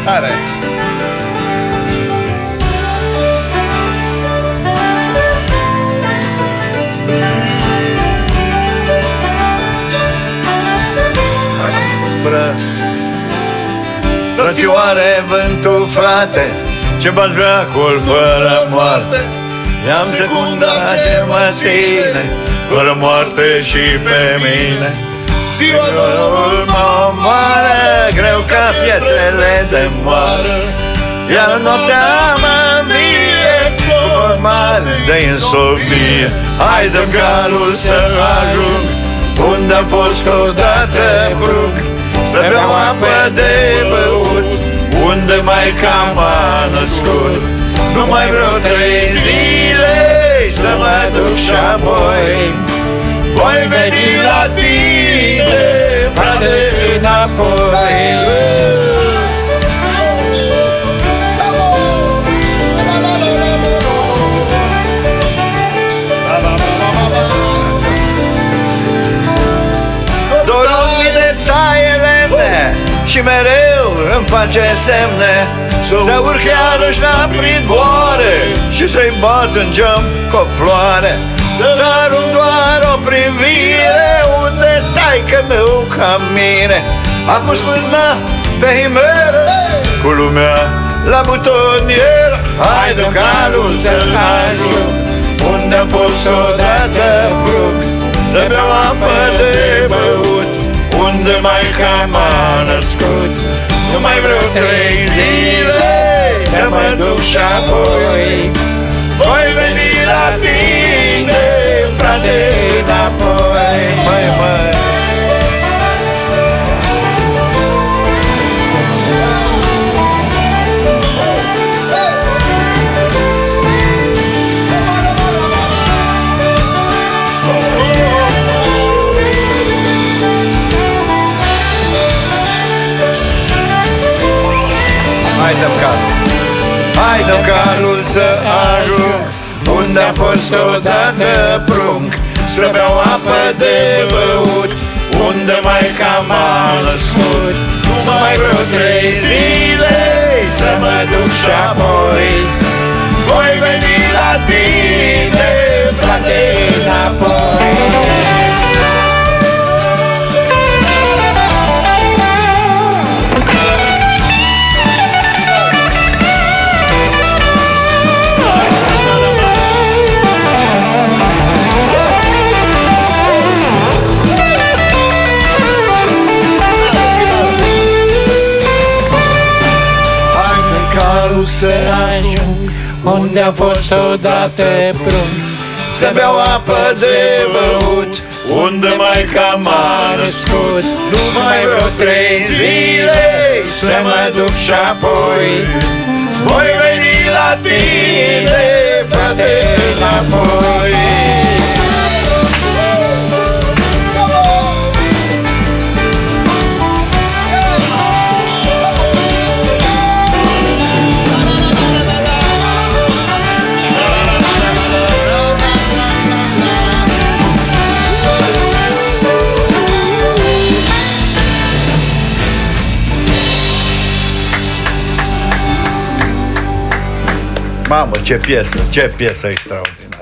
Tare! Frățioare, vântul, frate, ce bați veacul fără moarte, i-am secundat ce mă ține, fără moarte și pe mine. Siurul mă omoară, greu ca pietrele de moară, iar noaptea mă învie cu formare de insomnie. Hai dă-mi calul să ajung unde-am fost odată prunc, să beau apă de băut unde maica m-a născut. Nu mai vreau 3 zile să mă duc și apoi voi veni la tine, frate, înapoi. Dorul-mi de taie lemne și mereu îmi face semne să urc iarăși la pridvoare și să-i bat în geam cu o floare. Să arunc doar o privire unde taică meu ca mine a pus mâna pe himeră cu lumea la butonier. Hai dă-mi calul să-l ajung unde-am fost odată prunc, să beau apă de băut unde maica m-a născut. Nu mai vreau 3 zile să mă duc și apoi voi veni la tine, frate, înapoi. Măi, măi. Hai dă-mi calul, hai dă-mi calul să ajung unde-am fost odată prunc, să beau apă de băut unde maica m-a născut. Nu mai vreau 3 zile să mă duc și apoi voi veni la tine, frate, înapoi. Să ajung unde-am fost odată prunc, să beau apă de băut unde maica m-a născut. Nu mai vreau 3 zile să mă duc și apoi voi veni la tine, frate, înapoi. Mamă, ce piesă extraordinară!